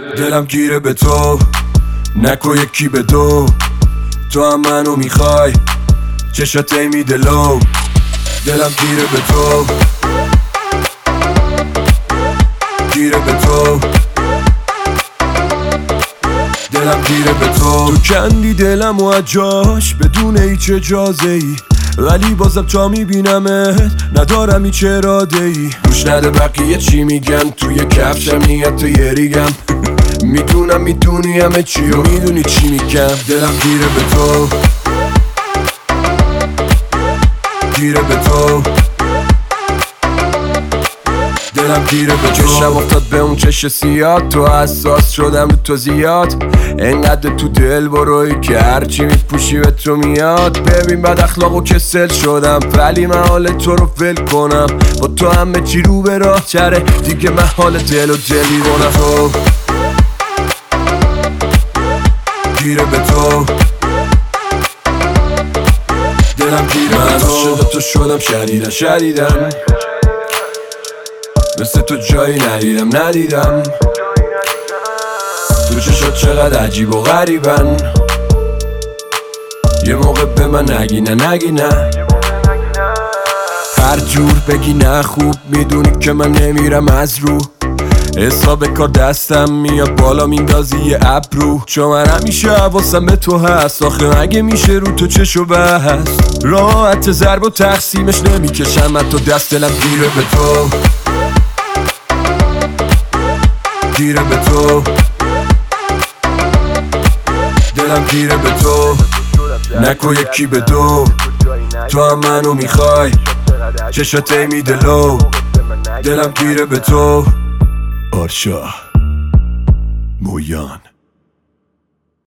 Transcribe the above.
دلم گیره به تو، نکو یکی به دو. تو هم منو میخوای، چشات میده لو. دلم گیره به تو، گیره به تو، دلم گیره به تو. تو کندی دلم و از جاش بدون هیچ اجازه ای، ولی بازم تا میبینمت ندارم هیچ اراده ای. گوش نده بقیه چی میگن، توی کفشم نیت تو یه ریگم. میدونم میدونی همه چی و میدونی چی میگم. دلم گیره به تو، گیره به تو، دلم گیره به تو. چشم افتاد به اون چش سیاد، تو حساس شدم رو تو زیاد. انقدر تو دل بروی که هرچی میپوشی به تو میاد. ببین بد اخلاق و کسل شدم، ولی من حال تو رو ول کنم. با تو همه چی رو به راه چره، دیگه من حال دل و دل میرونم. تو گیره به تو، دلم گیره به تو. من عاشق تو شدم شدیدن، مثل تو جایی ندیدم. تو چشات چقدر عجیب و غریبن، یه موقع به من نگی نه. هر جور بگی نه خوب، میدونی که من نمیرم از رو. حساب کار دستم میاد بالا میندازی یه ابرو. چون من همیشه حواسم به تو هست، آخه اگه میشه رو تو چشو بست. راحت ضرب و تقسیمش نمیکشم من تو دست. دلم گیره به تو، گیره به تو، دلم گیره به تو، نکو یکی به دو. تو هم منو میخوای، چشات میده لو. دلم گیره به تو. آرشا مویان.